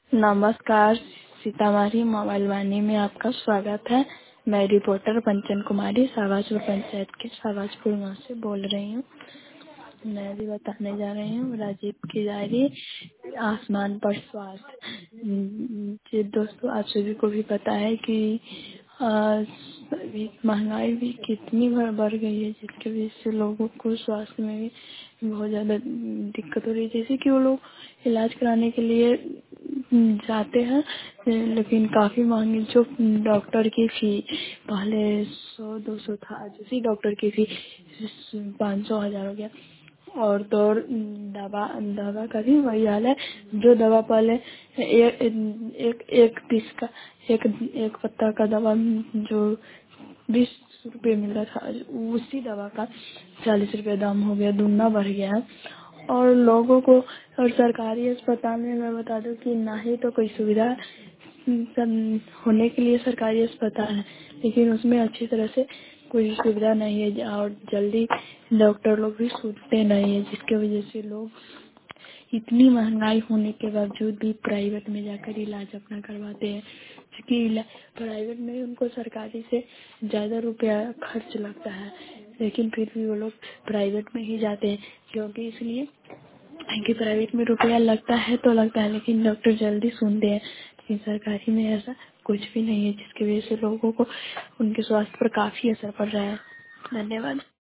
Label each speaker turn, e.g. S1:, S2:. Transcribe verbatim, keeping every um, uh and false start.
S1: नमस्कार, सीतामढ़ी मोबाइल वाणी में आपका स्वागत है। मैं रिपोर्टर पंचन कुमारी शाहबाजपुर पंचायत के शाहबाजपुर गाँव से बोल रही हूँ। मैं अभी बताने जा रही हूँ राजीव की डायरी आसमान पर स्वास्थ्य। हम्म, जी दोस्तों, आप सभी को भी पता है कि अ, अभी महंगाई भी कितनी बढ़ बढ़ गई है, जिसकी वजह से लोगों को स्वास्थ्य में भी बहुत ज़्यादा दिक्कत हो रही है। जैसे कि वो लोग इलाज कराने के लिए जाते हैं, लेकिन काफ़ी महंगी जो डॉक्टर की फी पहले सौ दो सौ था, आज उसी डॉक्टर की फी पाँच सौ हजार हो गया। और तो और दवा दवा का भी वही हाल है। जो दवा पहले एक एक एक पीस का एक एक पत्ता का दवा जो बीस रुपए मिल रहा था, आज उसी दवा का चालीस रुपए दाम हो गया, दुगना बढ़ गया है। और लोगों को और सरकारी अस्पताल में मैं बता दूं कि ना ही तो कोई सुविधा सब होने के लिए सरकारी अस्पताल है, लेकिन उसमें अच्छी तरह से कोई सुविधा नहीं है और जल्दी डॉक्टर लोग भी सुनते नहीं है, जिसके वजह से लोग इतनी महंगाई होने के बावजूद भी प्राइवेट में जाकर इलाज अपना करवाते हैं। क्योंकि इला- प्राइवेट में उनको सरकारी से ज़्यादा रुपया खर्च लगता है, लेकिन फिर भी वो लोग प्राइवेट में ही जाते हैं। क्योंकि इसलिए कि प्राइवेट में रुपया लगता है तो लगता है, लेकिन डॉक्टर जल्दी सुनते हैं। लेकिन सरकारी में ऐसा कुछ भी नहीं है, जिसकी वजह से लोगों को उनके स्वास्थ्य पर काफ़ी असर पड़ रहा है। धन्यवाद।